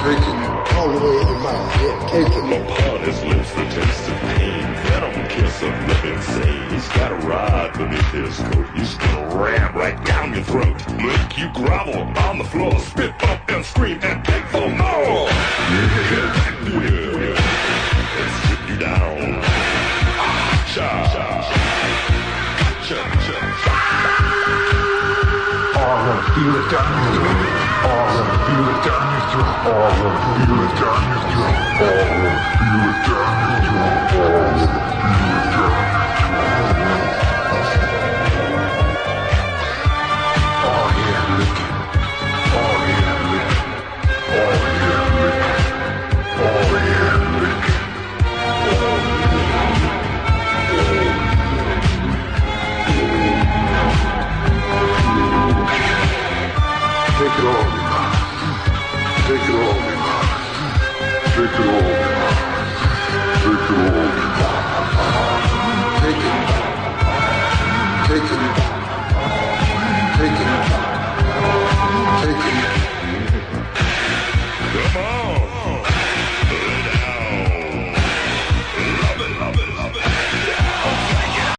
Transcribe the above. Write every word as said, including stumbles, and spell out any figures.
taking it all the way in your mouth. Yeah, taking it. Upon his lips the taste of pain, venom kiss of love insane. He's got a rod beneath his coat. He's gonna ram right down your throat, make you grovel on the floor, spit up and scream and beg for more. Yeah, yeah, and sit you down. Cha, cha, cha, cha. Oh, I wanna feel it down your throat. Oh, I wanna feel it down your throat. Oh, I wanna feel it down your throat. Oh, I wanna feel it down your throat. Oh, I wanna feel it down your throat. Oh yeah, lick it. Oh yeah, lick it. Oh yeah, lick it. Oh yeah, lick it. Take it all, man. Take it all, man. Take it all.